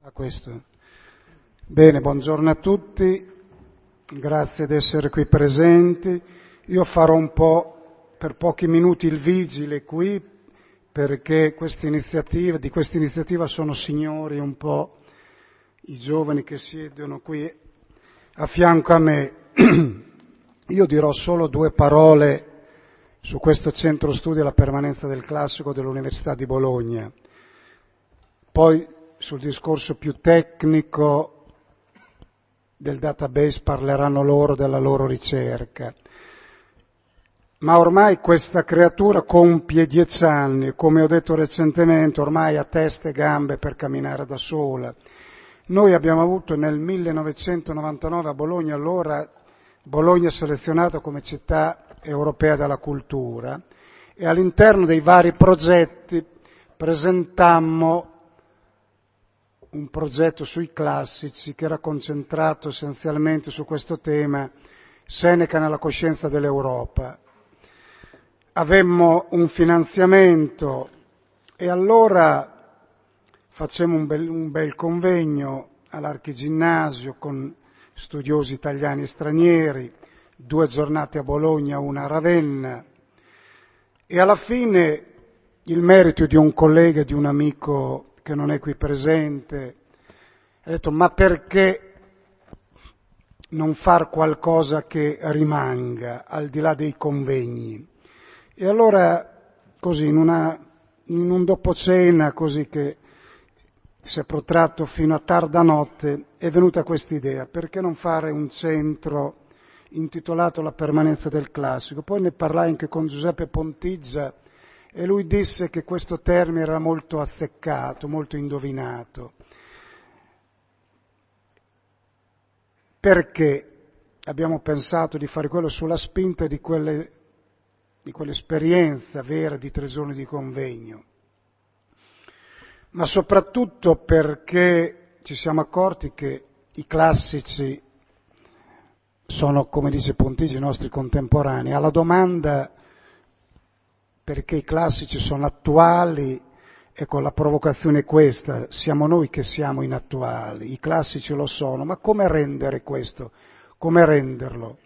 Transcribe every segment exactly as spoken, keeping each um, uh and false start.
A questo. Bene, buongiorno a tutti, grazie di essere qui presenti. Io farò un po' per pochi minuti il vigile qui, perché questa iniziativa, di questa iniziativa sono signori un po' i giovani che siedono qui a fianco a me. Io dirò solo due parole su questo centro studi alla permanenza del classico dell'Università di Bologna. Poi sul discorso più tecnico del database parleranno loro della loro ricerca. Ma ormai questa creatura compie dieci anni, come ho detto recentemente, ormai ha testa e gambe per camminare da sola. Noi abbiamo avuto nel millenovecentonovantanove a Bologna, allora Bologna selezionata come città europea della cultura, e all'interno dei vari progetti presentammo un progetto sui classici che era concentrato essenzialmente su questo tema, Seneca nella coscienza dell'Europa. Avemmo un finanziamento e allora facemmo un bel, un bel convegno all'Archiginnasio con studiosi italiani e stranieri, due giornate a Bologna, una a Ravenna, e alla fine il merito di un collega e di un amico che non è qui presente, ha detto: ma perché non far qualcosa che rimanga al di là dei convegni? E allora così in, una, in un dopocena così che si è protratto fino a tarda notte è venuta questa idea: perché non fare un centro intitolato La permanenza del classico? Poi ne parlai anche con Giuseppe Pontizza e lui disse che questo termine era molto azzeccato, molto indovinato. Perché abbiamo pensato di fare quello sulla spinta di, quelle, di quell'esperienza vera di tre giorni di convegno, ma soprattutto perché ci siamo accorti che i classici sono, come dice Pontizzi, i nostri contemporanei. Alla domanda perché i classici sono attuali, ecco, la provocazione è questa: siamo noi che siamo inattuali, i classici lo sono, ma come rendere questo? Come renderlo?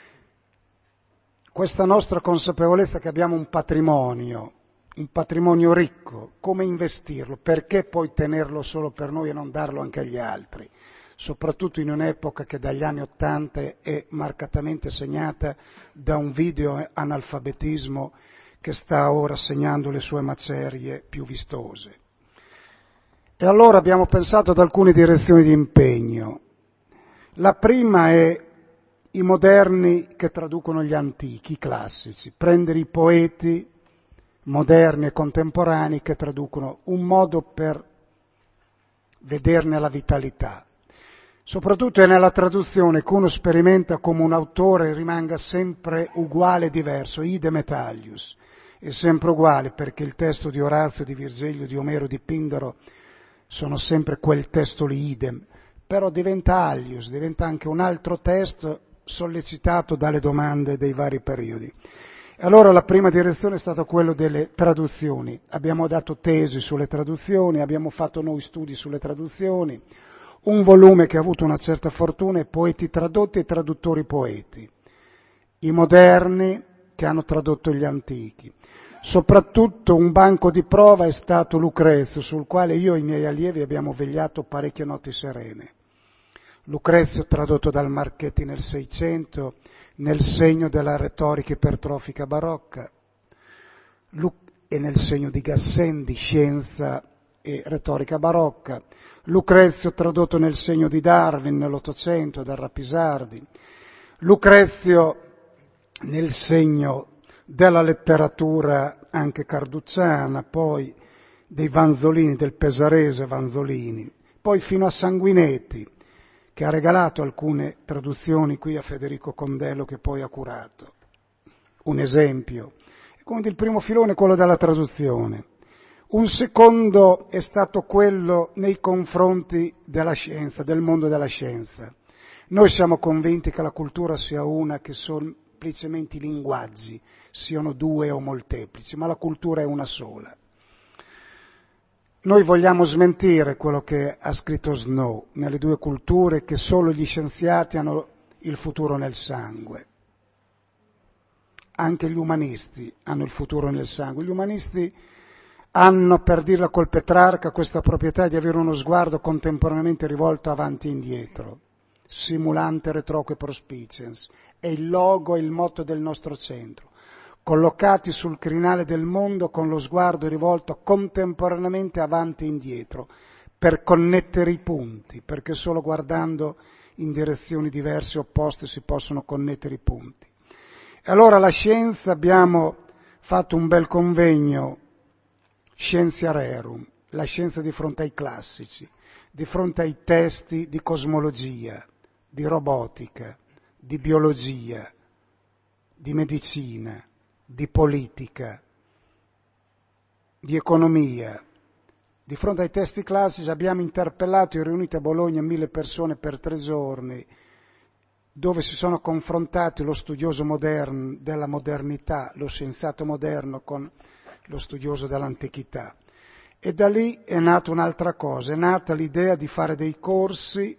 Questa nostra consapevolezza che abbiamo un patrimonio, un patrimonio ricco, come investirlo? Perché poi tenerlo solo per noi e non darlo anche agli altri? Soprattutto in un'epoca che dagli anni Ottanta è marcatamente segnata da un video analfabetismo che sta ora segnando le sue macerie più vistose. E allora abbiamo pensato ad alcune direzioni di impegno. La prima è i moderni che traducono gli antichi, i classici, prendere i poeti moderni e contemporanei che traducono, un modo per vederne la vitalità. Soprattutto è nella traduzione che uno sperimenta come un autore rimanga sempre uguale e diverso, idem et alius, è sempre uguale, perché il testo di Orazio, di Virgilio, di Omero, di Pindaro sono sempre quel testo lì, idem, però diventa alius, diventa anche un altro testo sollecitato dalle domande dei vari periodi. E allora la prima direzione è stata quella delle traduzioni. Abbiamo dato tesi sulle traduzioni, abbiamo fatto noi studi sulle traduzioni, un volume che ha avuto una certa fortuna è Poeti tradotti e traduttori poeti, i moderni che hanno tradotto gli antichi. Soprattutto un banco di prova è stato Lucrezio, sul quale io e i miei allievi abbiamo vegliato parecchie notti serene. Lucrezio tradotto dal Marchetti nel Seicento, nel segno della retorica ipertrofica barocca, e nel segno di Gassendi, scienza e retorica barocca. Lucrezio tradotto nel segno di Darwin nell'Ottocento da Rapisardi, Lucrezio nel segno della letteratura anche carducciana, poi dei Vanzolini, del pesarese Vanzolini, poi fino a Sanguinetti, che ha regalato alcune traduzioni qui a Federico Condello, che poi ha curato. Un esempio. Quindi il primo filone è quello della traduzione. Un secondo è stato quello nei confronti della scienza, del mondo della scienza. Noi siamo convinti che la cultura sia una, che semplicemente i linguaggi siano due o molteplici, ma la cultura è una sola. Noi vogliamo smentire quello che ha scritto Snow nelle due culture, che solo gli scienziati hanno il futuro nel sangue. Anche gli umanisti hanno il futuro nel sangue. Gli umanisti hanno, per dirla col Petrarca, questa proprietà di avere uno sguardo contemporaneamente rivolto avanti e indietro, simulante retroque prospiciens. È il logo e il motto del nostro centro. Collocati sul crinale del mondo con lo sguardo rivolto contemporaneamente avanti e indietro, per connettere i punti, perché solo guardando in direzioni diverse e opposte si possono connettere i punti. E allora la scienza, abbiamo fatto un bel convegno, Scientia Rerum, la scienza di fronte ai classici, di fronte ai testi di cosmologia, di robotica, di biologia, di medicina, di politica, di economia. Di fronte ai testi classici abbiamo interpellato e riunito a Bologna mille persone per tre giorni, dove si sono confrontati lo studioso moderno della modernità, lo scienziato moderno con lo studioso dell'antichità. E da lì è nata un'altra cosa, è nata l'idea di fare dei corsi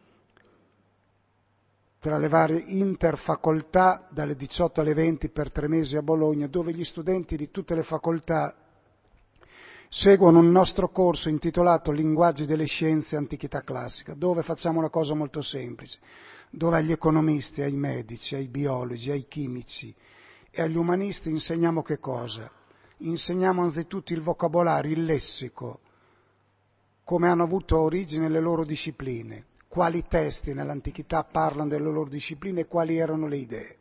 tra le varie interfacoltà dalle diciotto alle venti per tre mesi a Bologna, dove gli studenti di tutte le facoltà seguono un nostro corso intitolato Linguaggi delle scienze e antichità classica, dove facciamo una cosa molto semplice, dove agli economisti, ai medici, ai biologi, ai chimici e agli umanisti insegniamo che cosa? Insegniamo anzitutto il vocabolario, il lessico, come hanno avuto origine le loro discipline, quali testi nell'antichità parlano delle loro discipline e quali erano le idee.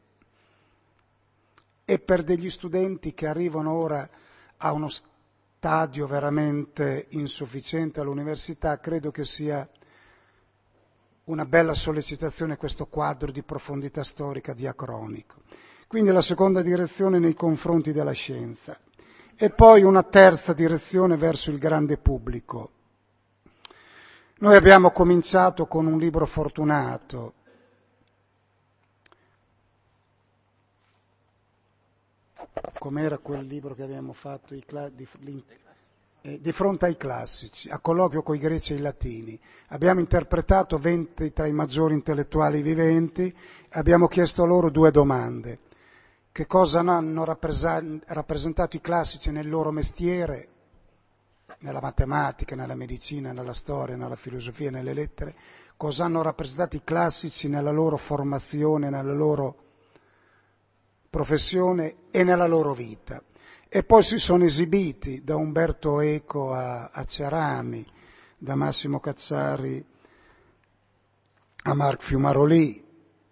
E per degli studenti che arrivano ora a uno stadio veramente insufficiente all'università, credo che sia una bella sollecitazione questo quadro di profondità storica diacronico. Quindi la seconda direzione nei confronti della scienza. E poi una terza direzione verso il grande pubblico. Noi abbiamo cominciato con un libro fortunato, com'era quel libro che abbiamo fatto, i cla- di, eh, di fronte ai classici, a colloquio con i greci e i latini. Abbiamo interpretato venti tra i maggiori intellettuali viventi, abbiamo chiesto a loro due domande. Che cosa hanno rappresentato i classici nel loro mestiere, nella matematica, nella medicina, nella storia, nella filosofia, nelle lettere, cosa hanno rappresentato i classici nella loro formazione, nella loro professione e nella loro vita. E poi si sono esibiti da Umberto Eco a, a Cerami, da Massimo Cacciari a Marc Fiumaroli.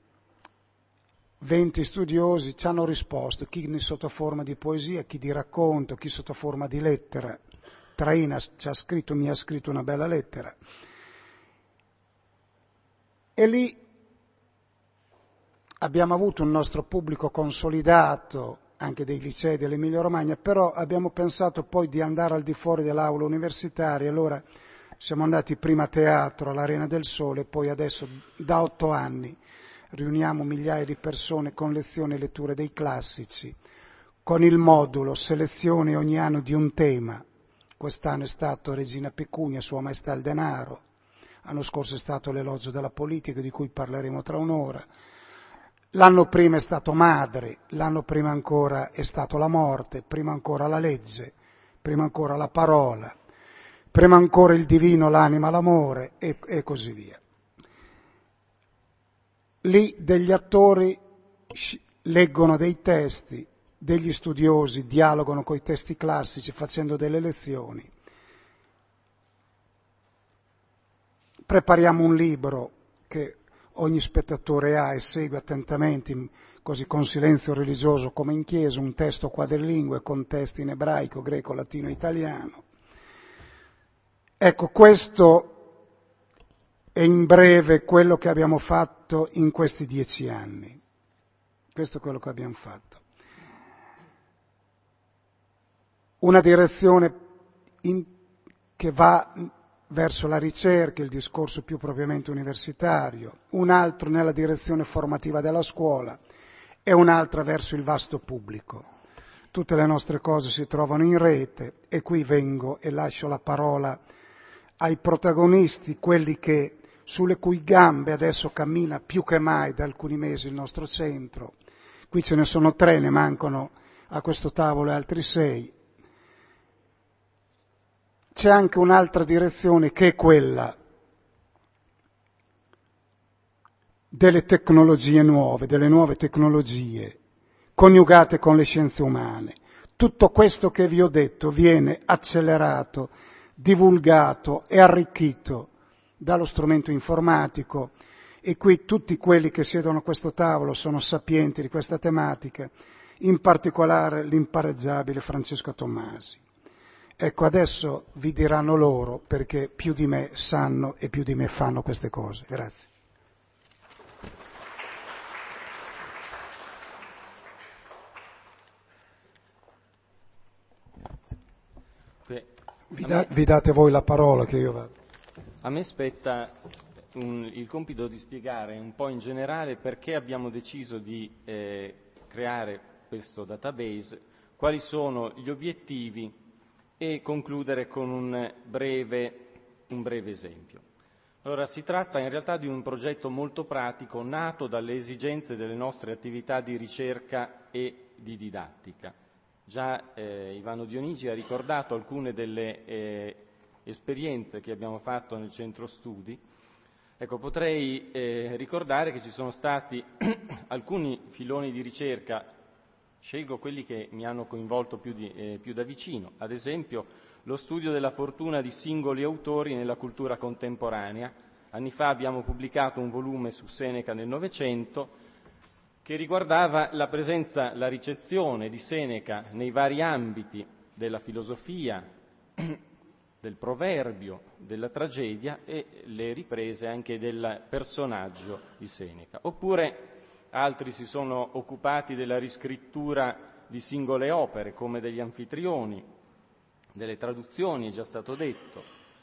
Venti studiosi ci hanno risposto, chi sotto forma di poesia, chi di racconto, chi sotto forma di lettera. Traina ci ha scritto, mi ha scritto una bella lettera. E lì abbiamo avuto un nostro pubblico consolidato, anche dei licei dell'Emilia Romagna, però abbiamo pensato poi di andare al di fuori dell'aula universitaria, allora siamo andati prima a teatro, all'Arena del Sole, poi adesso da otto anni riuniamo migliaia di persone con lezioni e letture dei classici, con il modulo selezione ogni anno di un tema. Quest'anno è stato Regina Pecunia, Sua Maestà il Denaro, l'anno scorso è stato l'elogio della politica, di cui parleremo tra un'ora, l'anno prima è stato Madre, l'anno prima ancora è stato la morte, prima ancora la legge, prima ancora la parola, prima ancora il divino, l'anima, l'amore e, e così via. Lì degli attori leggono dei testi, degli studiosi dialogano con i testi classici facendo delle lezioni. Prepariamo un libro che ogni spettatore ha e segue attentamente, così con silenzio religioso come in chiesa, un testo quadrilingue con testi in ebraico, greco, latino e italiano. Ecco, questo è in breve quello che abbiamo fatto in questi dieci anni. Questo è quello che abbiamo fatto. Una direzione in, che va verso la ricerca, il discorso più propriamente universitario, un altro nella direzione formativa della scuola e un'altra verso il vasto pubblico. tutte le nostre cose si trovano in rete e qui vengo e lascio la parola ai protagonisti, quelli che, sulle cui gambe adesso cammina più che mai da alcuni mesi il nostro centro. Qui ce ne sono tre, ne mancano a questo tavolo altri sei. C'è anche un'altra direzione che è quella delle tecnologie nuove, delle nuove tecnologie, coniugate con le scienze umane. Tutto questo che vi ho detto viene accelerato, divulgato e arricchito dallo strumento informatico e qui tutti quelli che siedono a questo tavolo sono sapienti di questa tematica, in particolare l'impareggiabile Francesco Tommasi. Ecco, adesso vi diranno loro perché più di me sanno e più di me fanno queste cose. Grazie. Vi, da, vi date voi la parola che io vado. A me spetta un, il compito di spiegare un po' in generale perché abbiamo deciso di eh, creare questo database, quali sono gli obiettivi e concludere con un breve, un breve esempio. Allora, si tratta in realtà di un progetto molto pratico nato dalle esigenze delle nostre attività di ricerca e di didattica. Già eh, Ivano Dionigi ha ricordato alcune delle eh, esperienze che abbiamo fatto nel centro studi. Ecco, potrei eh, ricordare che ci sono stati alcuni filoni di ricerca, scelgo quelli che mi hanno coinvolto più, di, eh, più da vicino, ad esempio lo studio della fortuna di singoli autori nella cultura contemporanea. Anni fa abbiamo pubblicato un volume su Seneca nel Novecento, che riguardava la presenza, la ricezione di Seneca nei vari ambiti della filosofia, del proverbio, della tragedia e le riprese anche del personaggio di Seneca. Oppure altri si sono occupati della riscrittura di singole opere, come degli anfitrioni, delle traduzioni, è già stato detto.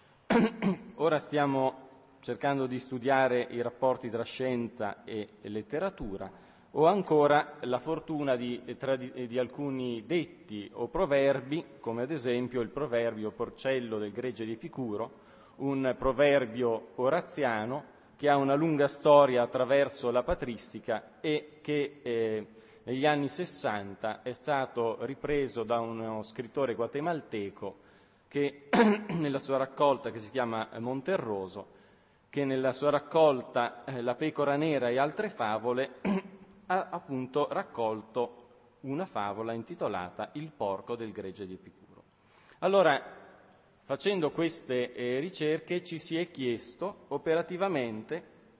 Ora stiamo cercando di studiare i rapporti tra scienza e letteratura, o ancora la fortuna di, di alcuni detti o proverbi, come ad esempio il proverbio porcello del gregge di Epicuro, un proverbio oraziano che ha una lunga storia attraverso la patristica e che eh, negli anni sessanta è stato ripreso da uno scrittore guatemalteco che nella sua raccolta, che si chiama Monterroso, che nella sua raccolta eh, La pecora nera e altre favole ha appunto raccolto una favola intitolata Il porco del gregge di Epicuro. Allora, facendo queste eh, ricerche ci si è chiesto operativamente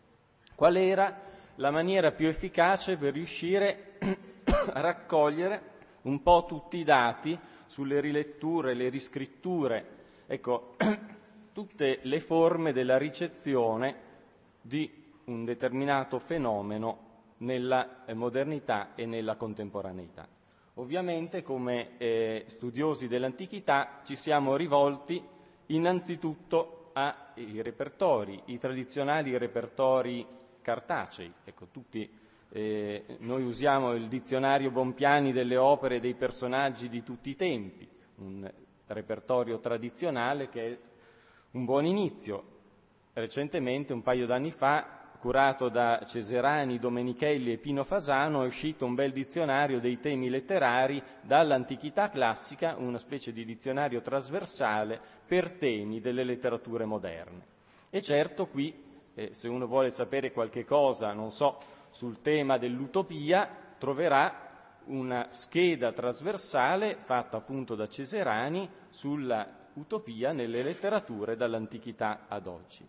qual era la maniera più efficace per riuscire a raccogliere un po' tutti i dati sulle riletture, le riscritture, ecco, tutte le forme della ricezione di un determinato fenomeno nella modernità e nella contemporaneità. Ovviamente, come eh, studiosi dell'antichità, ci siamo rivolti innanzitutto ai repertori, i tradizionali repertori cartacei. Ecco, tutti eh, noi usiamo il dizionario Bompiani delle opere e dei personaggi di tutti i tempi, un repertorio tradizionale che è un buon inizio. Recentemente, un paio d'anni fa, curato da Ceserani, Domenichelli e Pino Fasano, è uscito un bel dizionario dei temi letterari dall'antichità classica, una specie di dizionario trasversale per temi delle letterature moderne. E certo qui, eh, se uno vuole sapere qualche cosa, non so, sul tema dell'utopia, troverà una scheda trasversale fatta appunto da Ceserani sulla utopia nelle letterature dall'antichità ad oggi.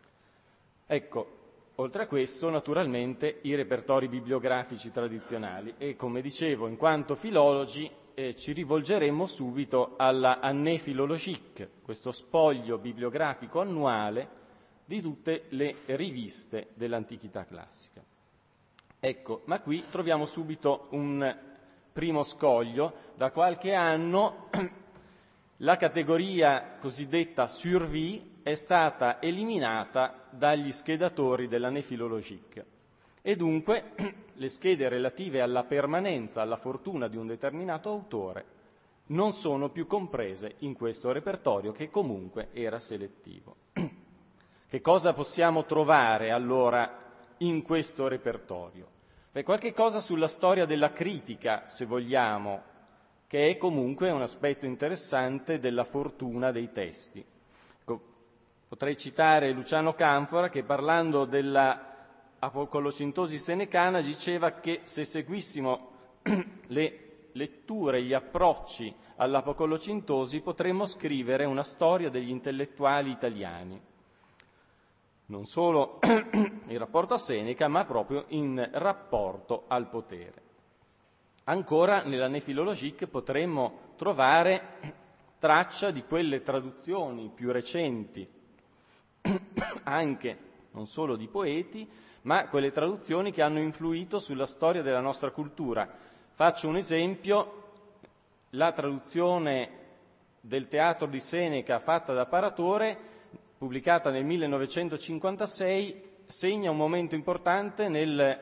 Ecco, oltre a questo, naturalmente, i repertori bibliografici tradizionali e, come dicevo, in quanto filologi eh, ci rivolgeremo subito alla Année Philologique, questo spoglio bibliografico annuale di tutte le riviste dell'antichità classica. Ecco, ma qui troviamo subito un primo scoglio. Da qualche anno la categoria cosiddetta survie è stata eliminata dagli schedatori dell'Année Philologique e dunque le schede relative alla permanenza, alla fortuna di un determinato autore, non sono più comprese in questo repertorio che comunque era selettivo. Che cosa possiamo trovare allora in questo repertorio? Beh, qualche cosa sulla storia della critica, se vogliamo, che è comunque un aspetto interessante della fortuna dei testi. Potrei citare Luciano Canfora che, parlando della apocolocintosi senecana, diceva che se seguissimo le letture, gli approcci all'apocolocintosi, potremmo scrivere una storia degli intellettuali italiani, non solo in rapporto a Seneca, ma proprio in rapporto al potere. Ancora, nella Nefilologique potremmo trovare traccia di quelle traduzioni più recenti, anche non solo di poeti, ma quelle traduzioni che hanno influito sulla storia della nostra cultura. Faccio un esempio: la traduzione del teatro di Seneca fatta da Paratore, pubblicata nel millenovecentocinquantasei, segna un momento importante nel,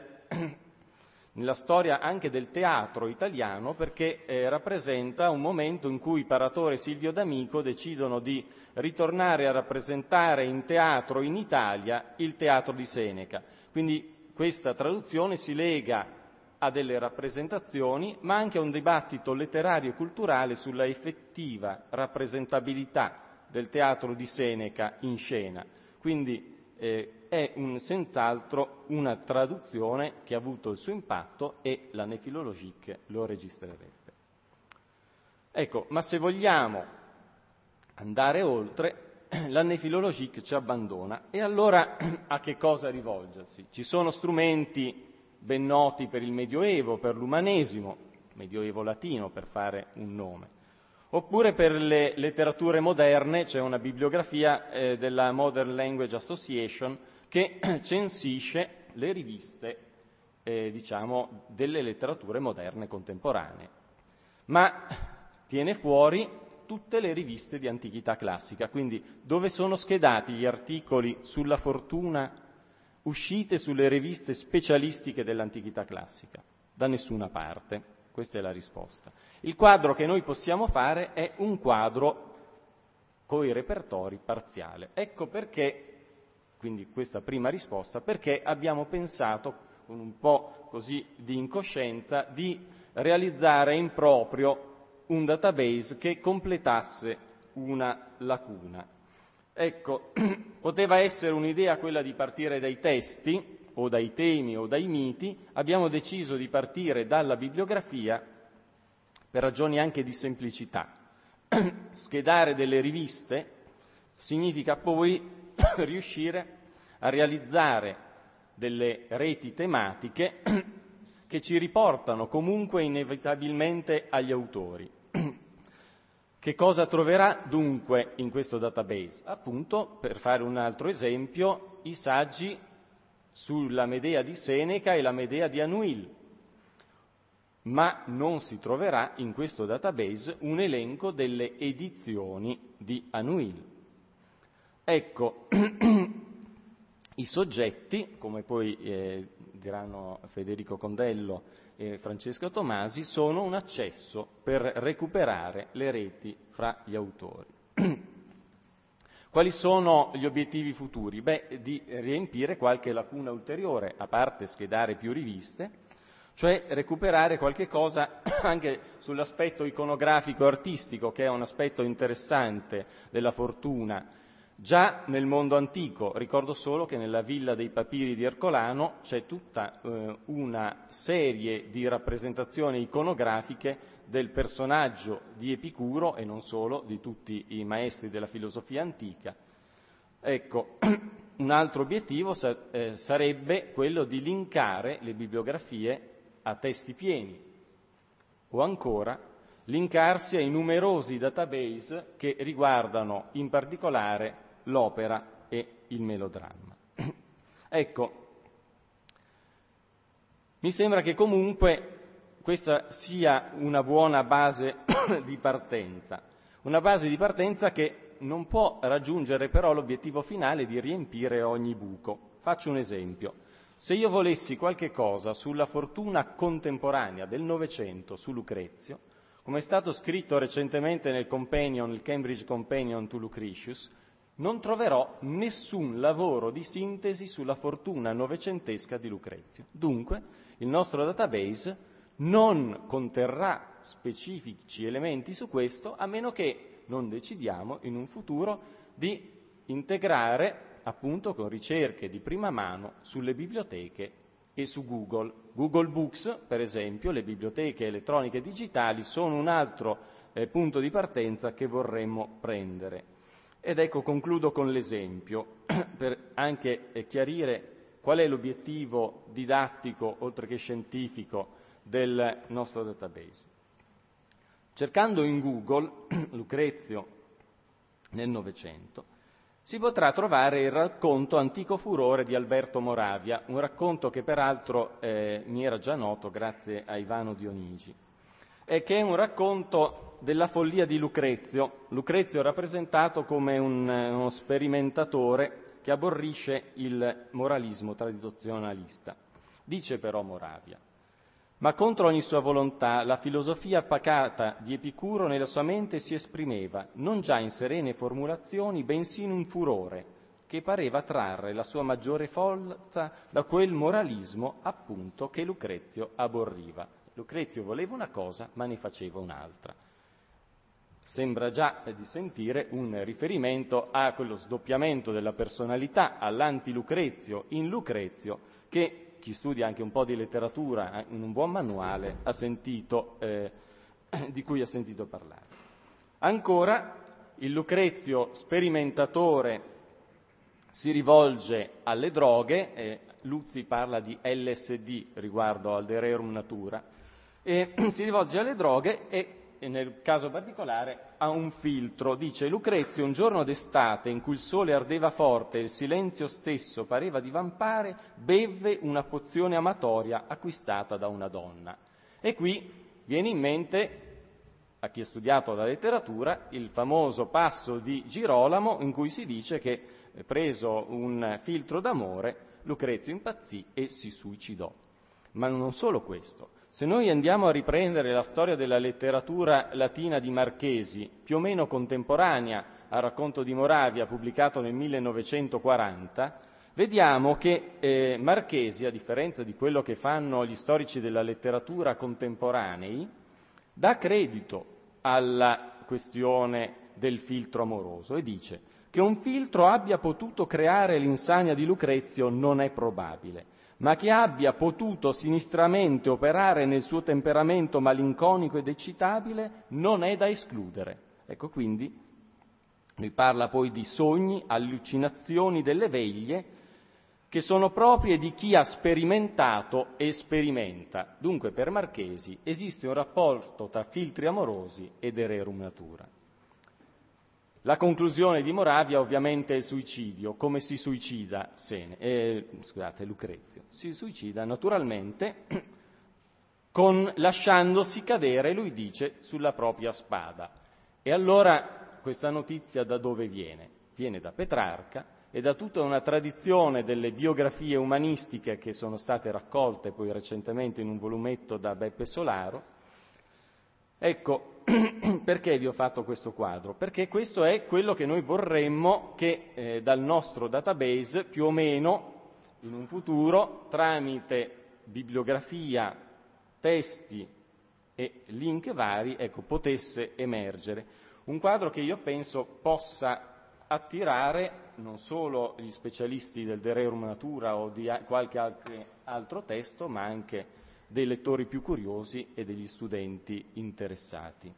nella storia anche del teatro italiano, perché eh, rappresenta un momento in cui Paratore e Silvio D'Amico decidono di ritornare a rappresentare in teatro in Italia il teatro di Seneca. Quindi questa traduzione si lega a delle rappresentazioni, ma anche a un dibattito letterario e culturale sulla effettiva rappresentabilità del teatro di Seneca in scena. Quindi eh, è un, senz'altro una traduzione che ha avuto il suo impatto e la Nefilologique lo registrerebbe. Ecco, ma se vogliamo andare oltre, la Nefilologique ci abbandona, e allora a che cosa rivolgersi? Ci sono strumenti ben noti per il Medioevo, per l'umanesimo, Medioevo latino per fare un nome, oppure per le letterature moderne. C'è una bibliografia eh, della Modern Language Association che censisce le riviste, eh, diciamo, delle letterature moderne contemporanee, ma tiene fuori tutte le riviste di antichità classica. Quindi dove sono schedati gli articoli sulla fortuna uscite sulle riviste specialistiche dell'antichità classica? Da nessuna parte. Questa è la risposta. Il quadro che noi possiamo fare è un quadro coi repertori parziale. Ecco perché, quindi questa prima risposta, perché abbiamo pensato, con un po' così di incoscienza, di realizzare in proprio un database che completasse una lacuna. Ecco, poteva essere un'idea quella di partire dai testi, o dai temi, o dai miti. Abbiamo deciso di partire dalla bibliografia per ragioni anche di semplicità. Schedare delle riviste significa poi riuscire a realizzare delle reti tematiche che ci riportano comunque inevitabilmente agli autori. Che cosa troverà dunque in questo database? Appunto, per fare un altro esempio, i saggi sulla Medea di Seneca e la Medea di Anouilh, ma non si troverà in questo database un elenco delle edizioni di Anouilh. Ecco, i soggetti, come poi eh, diranno Federico Condello e Francesco Tomasi, sono un accesso per recuperare le reti fra gli autori. Quali sono gli obiettivi futuri? Beh, di riempire qualche lacuna ulteriore, a parte schedare più riviste, cioè recuperare qualche cosa anche sull'aspetto iconografico artistico, che è un aspetto interessante della fortuna. Già nel mondo antico, ricordo solo che nella Villa dei Papiri di Ercolano c'è tutta eh, una serie di rappresentazioni iconografiche del personaggio di Epicuro, e non solo, di tutti i maestri della filosofia antica. Ecco, un altro obiettivo sa- eh, sarebbe quello di linkare le bibliografie a testi pieni, o ancora linkarsi ai numerosi database che riguardano in particolare l'opera e il melodramma. Ecco, mi sembra che comunque questa sia una buona base di partenza, una base di partenza che non può raggiungere però l'obiettivo finale di riempire ogni buco. Faccio un esempio. Se io volessi qualche cosa sulla fortuna contemporanea del Novecento su Lucrezio, come è stato scritto recentemente nel Companion, il Cambridge Companion to Lucretius, non troverò nessun lavoro di sintesi sulla fortuna novecentesca di Lucrezio. Dunque, il nostro database non conterrà specifici elementi su questo, a meno che non decidiamo in un futuro di integrare appunto con ricerche di prima mano sulle biblioteche e su Google. Google Books, per esempio, le biblioteche elettroniche digitali sono un altro eh, punto di partenza che vorremmo prendere. Ed ecco, concludo con l'esempio, per anche eh, chiarire qual è l'obiettivo didattico, oltre che scientifico, del nostro database. Cercando in Google Lucrezio nel Novecento, si potrà trovare il racconto Antico furore di Alberto Moravia, un racconto che peraltro eh, mi era già noto grazie a Ivano Dionigi, e che è un racconto della follia di Lucrezio. Lucrezio è rappresentato come un, uno sperimentatore che aborrisce il moralismo tradizionalista. Dice però Moravia: ma contro ogni sua volontà la filosofia pacata di Epicuro nella sua mente si esprimeva, non già in serene formulazioni, bensì in un furore, che pareva trarre la sua maggiore forza da quel moralismo, appunto, che Lucrezio aborriva. Lucrezio voleva una cosa, ma ne faceva un'altra. Sembra già di sentire un riferimento a quello sdoppiamento della personalità, all'anti-Lucrezio in Lucrezio, che chi studia anche un po' di letteratura in un buon manuale ha sentito, eh, di cui ha sentito parlare. Ancora, il Lucrezio sperimentatore si rivolge alle droghe, eh, Luzzi parla di L S D riguardo al De Rerum Natura, e si rivolge alle droghe e, e nel caso particolare a un filtro. Dice: Lucrezio, un giorno d'estate in cui il sole ardeva forte e il silenzio stesso pareva divampare, bevve una pozione amatoria acquistata da una donna. E qui viene in mente, a chi ha studiato la letteratura, il famoso passo di Girolamo in cui si dice che, preso un filtro d'amore, Lucrezio impazzì e si suicidò. Ma non solo questo. Se noi andiamo a riprendere la storia della letteratura latina di Marchesi, più o meno contemporanea al racconto di Moravia, pubblicato nel millenovecentoquaranta, vediamo che eh, Marchesi, a differenza di quello che fanno gli storici della letteratura contemporanei, dà credito alla questione del filtro amoroso e dice che un filtro abbia potuto creare l'insania di Lucrezio non è probabile, ma che abbia potuto sinistramente operare nel suo temperamento malinconico ed eccitabile non è da escludere. Ecco, quindi lui parla poi di sogni, allucinazioni delle veglie che sono proprie di chi ha sperimentato e sperimenta. Dunque per Marchesi esiste un rapporto tra filtri amorosi e De Rerum Natura. La conclusione di Moravia ovviamente è il suicidio. Come si suicida Sene, eh, scusate, Lucrezio? Si suicida naturalmente con, lasciandosi cadere, lui dice, sulla propria spada. E allora questa notizia da dove viene? Viene da Petrarca e da tutta una tradizione delle biografie umanistiche che sono state raccolte poi recentemente in un volumetto da Beppe Solaro. Ecco, perché vi ho fatto questo quadro? Perché questo è quello che noi vorremmo che eh, dal nostro database, più o meno, in un futuro, tramite bibliografia, testi e link vari, ecco, potesse emergere. Un quadro che io penso possa attirare non solo gli specialisti del De Rerum Natura o di qualche altro testo, ma anche dei lettori più curiosi e degli studenti interessati.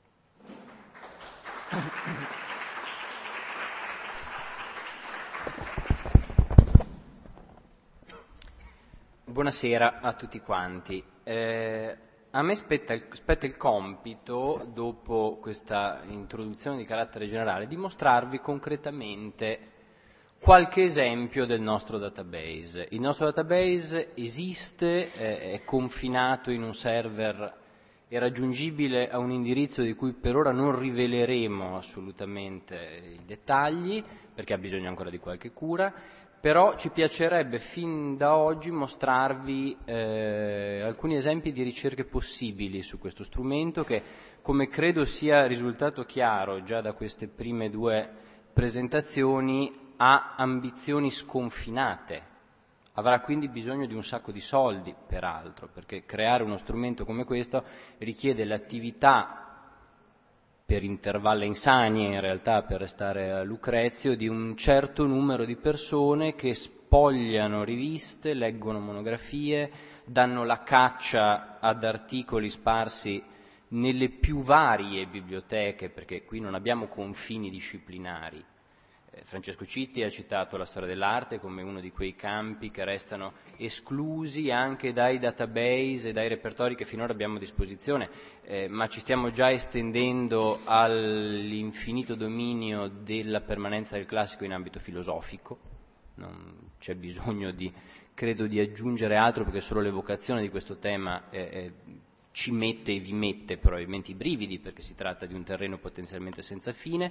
Buonasera a tutti quanti. Eh, a me spetta il, spetta il compito, dopo questa introduzione di carattere generale, di mostrarvi concretamente qualche esempio del nostro database. Il nostro database esiste, eh, è confinato in un server e raggiungibile a un indirizzo di cui per ora non riveleremo assolutamente i dettagli, perché ha bisogno ancora di qualche cura, però ci piacerebbe fin da oggi mostrarvi eh, alcuni esempi di ricerche possibili su questo strumento che, come credo sia risultato chiaro già da queste prime due presentazioni, ha ambizioni sconfinate. Avrà quindi bisogno di un sacco di soldi, peraltro, perché creare uno strumento come questo richiede l'attività per intervalli insani, in realtà per restare a Lucrezio, di un certo numero di persone che spogliano riviste, leggono monografie, danno la caccia ad articoli sparsi nelle più varie biblioteche, perché qui non abbiamo confini disciplinari. Francesco Citti ha citato la storia dell'arte come uno di quei campi che restano esclusi anche dai database e dai repertori che finora abbiamo a disposizione, eh, ma ci stiamo già estendendo all'infinito dominio della permanenza del classico in ambito filosofico. Non c'è bisogno di, credo, di aggiungere altro, perché solo l'evocazione di questo tema è, è ci mette e vi mette probabilmente i brividi, perché si tratta di un terreno potenzialmente senza fine,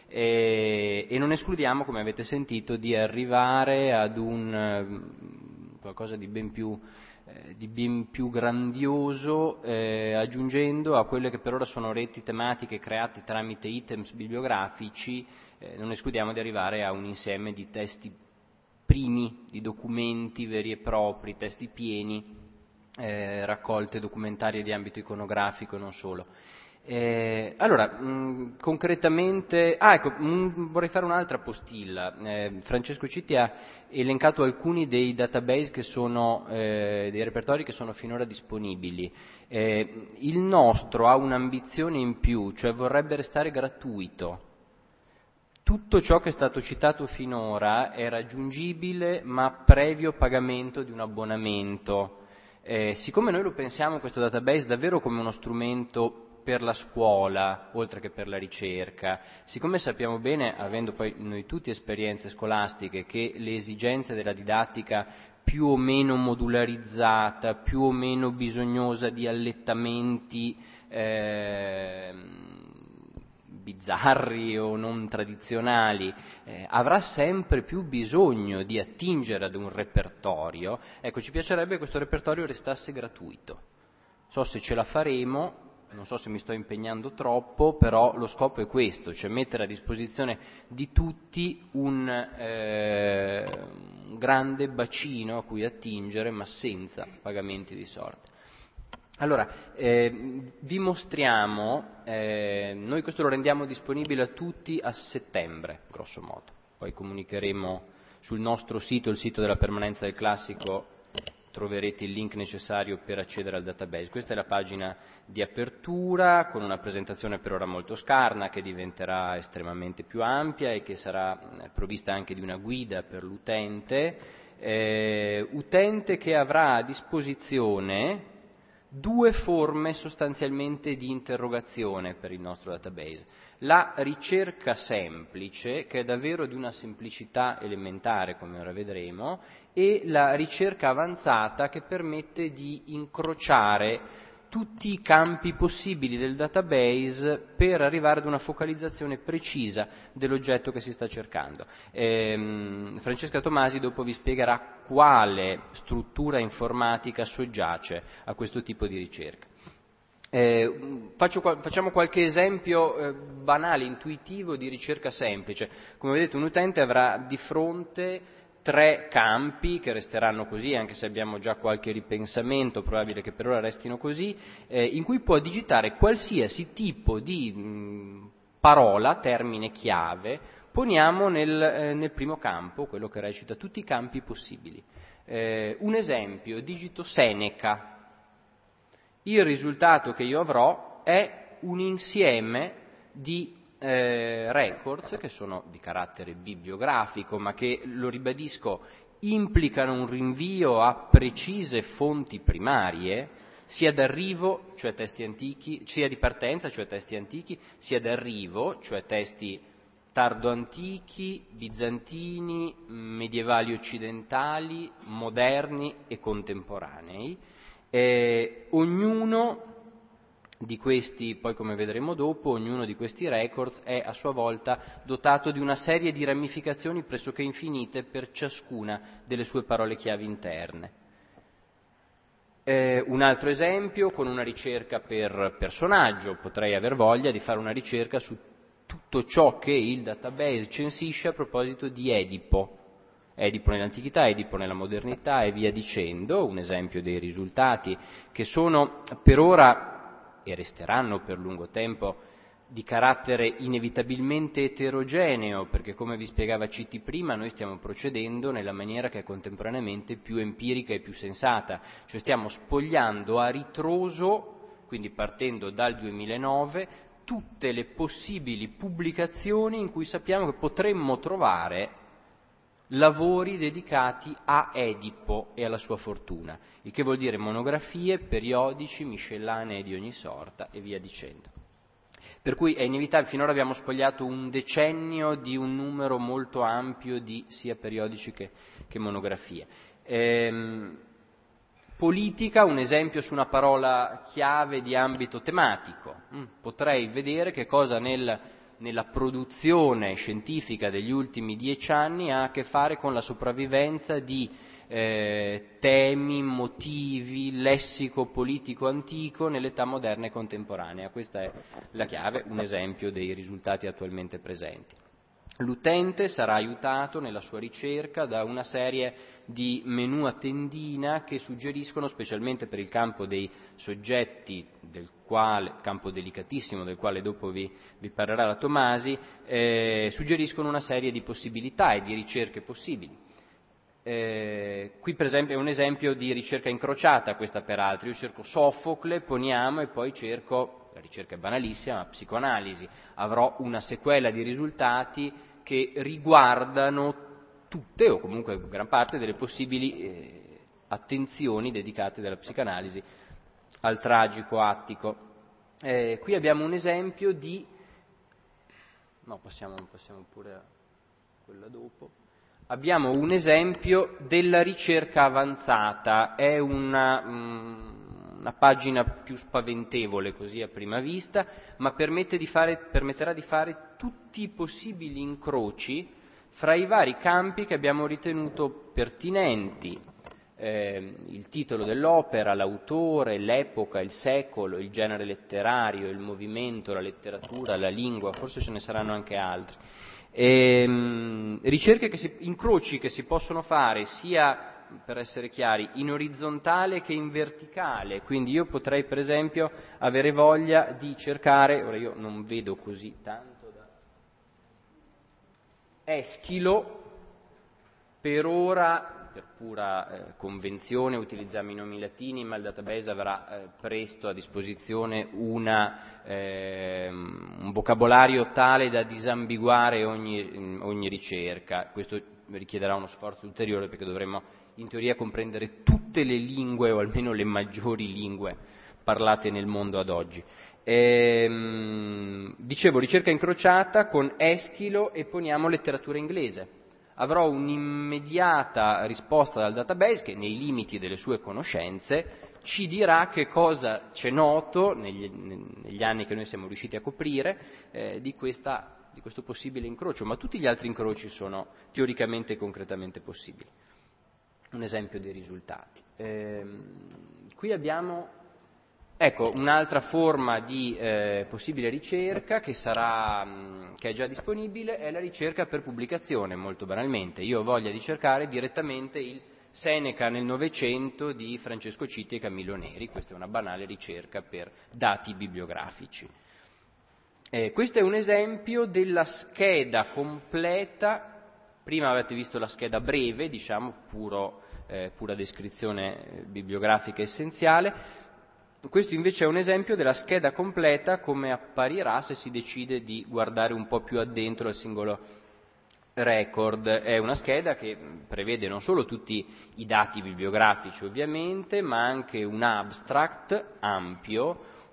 e, e non escludiamo, come avete sentito, di arrivare ad un qualcosa di ben più, eh, di ben più grandioso, eh, aggiungendo a quelle che per ora sono reti tematiche create tramite items bibliografici, eh, non escludiamo di arrivare a un insieme di testi primi, di documenti veri e propri, testi pieni, Eh, raccolte documentarie di ambito iconografico e non solo. Eh, allora, mh, concretamente, ah ecco, mh, vorrei fare un'altra postilla. Eh, Francesco Citti ha elencato alcuni dei database che sono, eh, dei repertori che sono finora disponibili. Eh, il nostro ha un'ambizione in più, cioè vorrebbe restare gratuito. Tutto ciò che è stato citato finora è raggiungibile, ma previo pagamento di un abbonamento. Eh, siccome noi lo pensiamo questo database davvero come uno strumento per la scuola, oltre che per la ricerca, siccome sappiamo bene, avendo poi noi tutti esperienze scolastiche, che le esigenze della didattica più o meno modularizzata, più o meno bisognosa di allettamenti eh, bizzarri o non tradizionali, eh, avrà sempre più bisogno di attingere ad un repertorio, ecco, ci piacerebbe che questo repertorio restasse gratuito. So se ce la faremo, non so se mi sto impegnando troppo, però lo scopo è questo, cioè mettere a disposizione di tutti un, eh, un grande bacino a cui attingere, ma senza pagamenti di sorta. Allora, eh, vi mostriamo, eh, noi questo lo rendiamo disponibile a tutti a settembre, grosso modo, poi comunicheremo sul nostro sito, il sito della permanenza del classico, troverete il link necessario per accedere al database. Questa è la pagina di apertura, con una presentazione per ora molto scarna, che diventerà estremamente più ampia e che sarà provvista anche di una guida per l'utente, eh, utente che avrà a disposizione due forme sostanzialmente di interrogazione per il nostro database. La ricerca semplice, che è davvero di una semplicità elementare, come ora vedremo, e la ricerca avanzata, che permette di incrociare tutti i campi possibili del database per arrivare ad una focalizzazione precisa dell'oggetto che si sta cercando. Ehm, Francesca Tomasi dopo vi spiegherà quale struttura informatica soggiace a questo tipo di ricerca. Eh, faccio, facciamo qualche esempio eh, banale, intuitivo di ricerca semplice. Come vedete, un utente avrà di fronte tre campi che resteranno così, anche se abbiamo già qualche ripensamento, probabile che per ora restino così, eh, in cui può digitare qualsiasi tipo di mh, parola, termine chiave, poniamo nel, eh, nel primo campo, quello che recita tutti i campi possibili. Eh, un esempio, digito Seneca. Il risultato che io avrò è un insieme di eh, records che sono di carattere bibliografico, ma che, lo ribadisco, implicano un rinvio a precise fonti primarie, sia d'arrivo, cioè testi antichi, sia di partenza, cioè testi antichi, sia d'arrivo, cioè testi tardo-antichi, bizantini, medievali occidentali, moderni e contemporanei. Eh, ognuno di questi, poi come vedremo dopo, ognuno di questi records è a sua volta dotato di una serie di ramificazioni pressoché infinite per ciascuna delle sue parole chiave interne. Eh, un altro esempio, con una ricerca per personaggio, potrei aver voglia di fare una ricerca su tutto ciò che il database censisce a proposito di Edipo. Edipo nell'antichità, Edipo nella modernità e via dicendo, un esempio dei risultati che sono per ora e resteranno per lungo tempo di carattere inevitabilmente eterogeneo, perché come vi spiegava Citti prima, noi stiamo procedendo nella maniera che è contemporaneamente più empirica e più sensata, cioè stiamo spogliando a ritroso, quindi partendo dal duemilanove, tutte le possibili pubblicazioni in cui sappiamo che potremmo trovare lavori dedicati a Edipo e alla sua fortuna, il che vuol dire monografie, periodici, miscellanee di ogni sorta e via dicendo. Per cui è inevitabile, finora abbiamo spogliato un decennio di un numero molto ampio di sia periodici che, che monografie. Ehm, politica, un esempio su una parola chiave di ambito tematico. Mm, potrei vedere che cosa nel nella produzione scientifica degli ultimi dieci anni ha a che fare con la sopravvivenza di eh, temi, motivi, lessico politico antico nell'età moderna e contemporanea. Questa è la chiave, un esempio dei risultati attualmente presenti. L'utente sarà aiutato nella sua ricerca da una serie di menu a tendina che suggeriscono, specialmente per il campo dei soggetti, del quale, campo delicatissimo del quale dopo vi, vi parlerà la Tomasi, eh, suggeriscono una serie di possibilità e di ricerche possibili. Eh, qui per esempio è un esempio di ricerca incrociata, questa peraltro, io cerco Sofocle, poniamo, e poi cerco, la ricerca è banalissima, psicoanalisi, avrò una sequela di risultati che riguardano tutte o comunque gran parte delle possibili eh, attenzioni dedicate dalla psicanalisi al tragico attico. Eh, qui abbiamo un esempio di, no passiamo, passiamo pure a quella dopo. Abbiamo un esempio della ricerca avanzata, è una, una pagina più spaventevole così a prima vista, ma permette di fare, permetterà di fare tutti i possibili incroci fra i vari campi che abbiamo ritenuto pertinenti, eh, il titolo dell'opera, l'autore, l'epoca, il secolo, il genere letterario, il movimento, la letteratura, la lingua, forse ce ne saranno anche altri. E, ricerche che si, incroci che si possono fare sia, per essere chiari, in orizzontale che in verticale, quindi io potrei per esempio avere voglia di cercare, ora io non vedo così tanto da Eschilo, per ora per pura eh, convenzione utilizziamo i nomi latini, ma il database avrà eh, presto a disposizione una, eh, un vocabolario tale da disambiguare ogni, ogni ricerca. Questo richiederà uno sforzo ulteriore perché dovremmo in teoria comprendere tutte le lingue o almeno le maggiori lingue parlate nel mondo ad oggi. Ehm, dicevo ricerca incrociata con Eschilo e poniamo letteratura inglese. Avrò un'immediata risposta dal database che nei limiti delle sue conoscenze ci dirà che cosa c'è noto negli, negli anni che noi siamo riusciti a coprire eh, di, questa, di questo possibile incrocio, ma tutti gli altri incroci sono teoricamente e concretamente possibili. Un esempio dei risultati. Ehm, qui abbiamo ecco un'altra forma di eh, possibile ricerca che sarà mh, che è già disponibile, è la ricerca per pubblicazione, molto banalmente. Io ho voglia di cercare direttamente il Seneca nel Novecento di Francesco Citti e Camillo Neri, questa è una banale ricerca per dati bibliografici. Eh, questo è un esempio della scheda completa, prima avete visto la scheda breve, diciamo puro, eh, pura descrizione bibliografica essenziale. Questo invece è un esempio della scheda completa come apparirà se si decide di guardare un po' più addentro al singolo record. È una scheda che prevede non solo tutti i dati bibliografici ovviamente, ma anche un abstract ampio,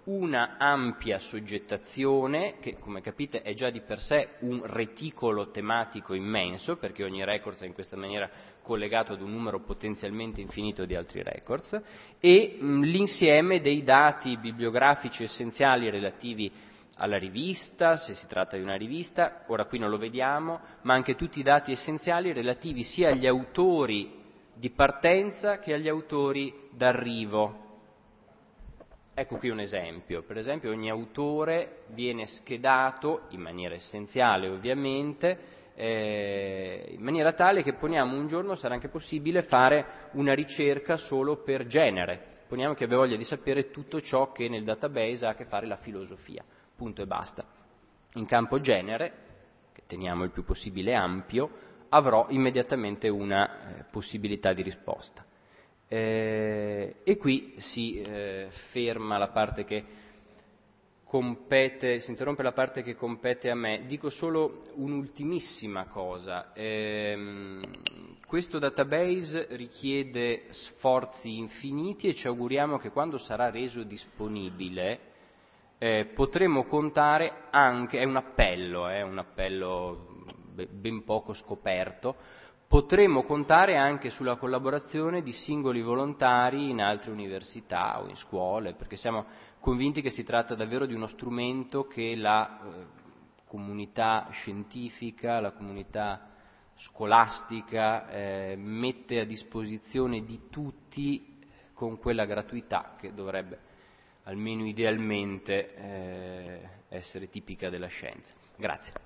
una ampia soggettazione, che come capite è già di per sé un reticolo tematico immenso, perché ogni record è in questa maniera collegato ad un numero potenzialmente infinito di altri records, e mh, l'insieme dei dati bibliografici essenziali relativi alla rivista, se si tratta di una rivista, ora qui non lo vediamo, ma anche tutti i dati essenziali relativi sia agli autori di partenza che agli autori d'arrivo. Ecco qui un esempio. Per esempio ogni autore viene schedato, in maniera essenziale ovviamente, eh, in maniera tale che poniamo un giorno sarà anche possibile fare una ricerca solo per genere. Poniamo che abbia voglia di sapere tutto ciò che nel database ha a che fare la filosofia, punto e basta. In campo genere, che teniamo il più possibile ampio, avrò immediatamente una eh, possibilità di risposta. Eh, e qui si eh, ferma la parte che compete, si interrompe la parte che compete a me. Dico solo un'ultimissima cosa. Eh, questo database richiede sforzi infiniti e ci auguriamo che quando sarà reso disponibile eh, potremo contare anche, è un appello, è un appello ben poco scoperto, potremmo contare anche sulla collaborazione di singoli volontari in altre università o in scuole, perché siamo convinti che si tratta davvero di uno strumento che la eh, comunità scientifica, la comunità scolastica eh, mette a disposizione di tutti con quella gratuità che dovrebbe, almeno idealmente, eh, essere tipica della scienza. Grazie.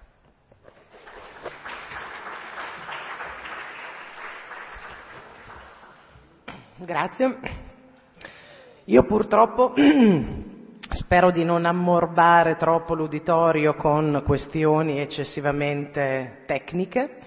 Grazie. Io purtroppo spero di non ammorbare troppo l'uditorio con questioni eccessivamente tecniche,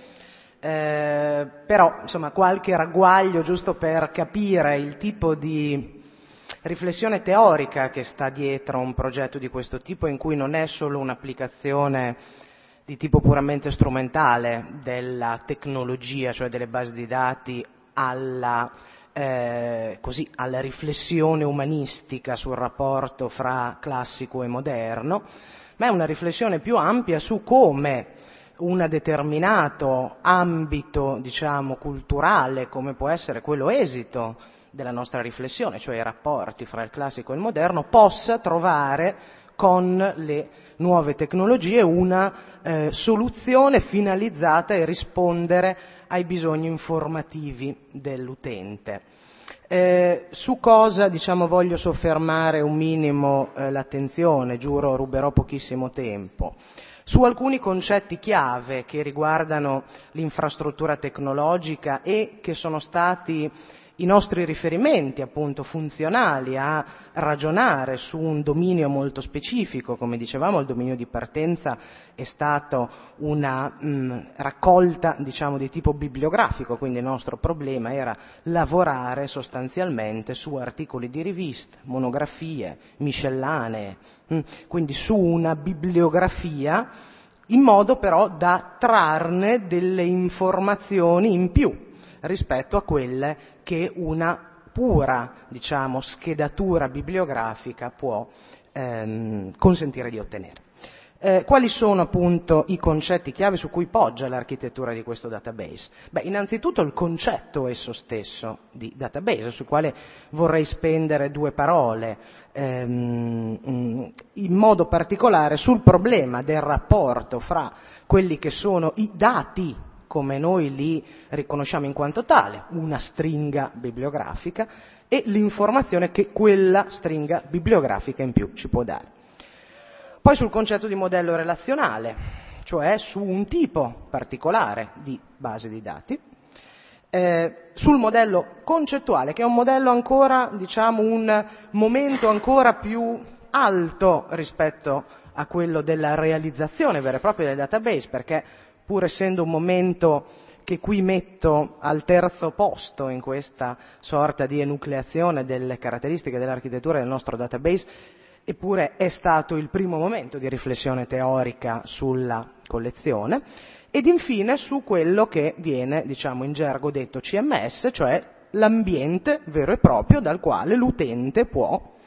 eh, però insomma qualche ragguaglio giusto per capire il tipo di riflessione teorica che sta dietro un progetto di questo tipo, in cui non è solo un'applicazione di tipo puramente strumentale della tecnologia, cioè delle basi di dati, alla Eh, così alla riflessione umanistica sul rapporto fra classico e moderno, ma è una riflessione più ampia su come un determinato ambito, diciamo, culturale, come può essere quello esito della nostra riflessione, cioè i rapporti fra il classico e il moderno, possa trovare con le nuove tecnologie una eh, soluzione finalizzata a rispondere ai bisogni informativi dell'utente. Eh, su cosa, diciamo, voglio soffermare un minimo eh, l'attenzione, giuro ruberò pochissimo tempo. Su alcuni concetti chiave che riguardano l'infrastruttura tecnologica e che sono stati i nostri riferimenti appunto funzionali a ragionare su un dominio molto specifico. Come dicevamo, il dominio di partenza è stato una mh, raccolta, diciamo, di tipo bibliografico, quindi il nostro problema era lavorare sostanzialmente su articoli di rivista, monografie, miscellanee, mh, quindi su una bibliografia, in modo però da trarne delle informazioni in più rispetto a quelle che una pura, diciamo, schedatura bibliografica può ehm, consentire di ottenere. Eh, quali sono appunto i concetti chiave su cui poggia l'architettura di questo database? Beh, innanzitutto il concetto esso stesso di database, sul quale vorrei spendere due parole, ehm, in modo particolare sul problema del rapporto fra quelli che sono i dati, come noi li riconosciamo in quanto tale, una stringa bibliografica, e l'informazione che quella stringa bibliografica in più ci può dare. Poi sul concetto di modello relazionale, cioè su un tipo particolare di base di dati, eh, sul modello concettuale, che è un modello ancora, diciamo, un momento ancora più alto rispetto a quello della realizzazione vera e propria del database, perché pur essendo un momento che qui metto al terzo posto in questa sorta di enucleazione delle caratteristiche dell'architettura del nostro database, eppure è stato il primo momento di riflessione teorica sulla collezione, ed infine su quello che viene, diciamo, in gergo detto C M S, cioè l'ambiente vero e proprio dal quale l'utente può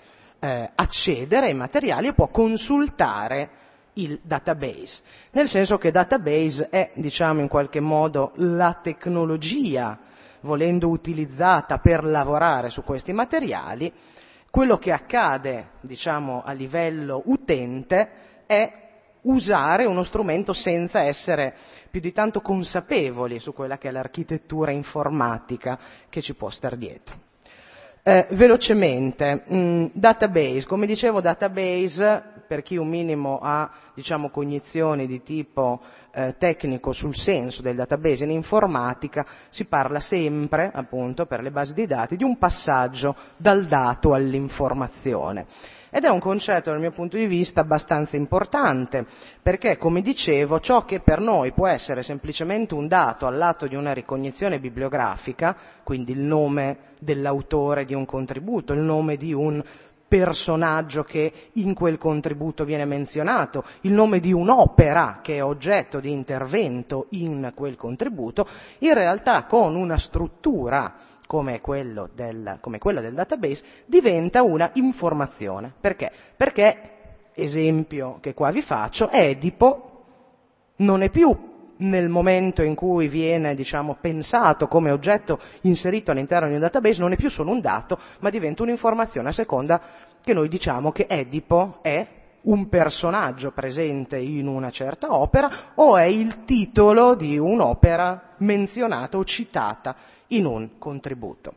eh, accedere ai materiali e può consultare il database, nel senso che database è, diciamo, in qualche modo la tecnologia, volendo utilizzata per lavorare su questi materiali. Quello che accade, diciamo, a livello utente è usare uno strumento senza essere più di tanto consapevoli su quella che è l'architettura informatica che ci può star dietro. Eh, velocemente, mh, database, come dicevo, database, per chi un minimo ha, diciamo, cognizioni di tipo eh, tecnico sul senso del database in informatica, si parla sempre, appunto, per le basi di dati, di un passaggio dal dato all'informazione. Ed è un concetto, dal mio punto di vista, abbastanza importante, perché, come dicevo, ciò che per noi può essere semplicemente un dato all'atto di una ricognizione bibliografica, quindi il nome dell'autore di un contributo, il nome di un personaggio che in quel contributo viene menzionato, il nome di un'opera che è oggetto di intervento in quel contributo, in realtà con una struttura come quello del, come quella del database, diventa una informazione. Perché? Perché, esempio che qua vi faccio, Edipo non è più nel momento in cui viene, diciamo, pensato come oggetto inserito all'interno di un database, non è più solo un dato, ma diventa un'informazione a seconda che noi diciamo che Edipo è un personaggio presente in una certa opera o è il titolo di un'opera menzionata o citata in un contributo.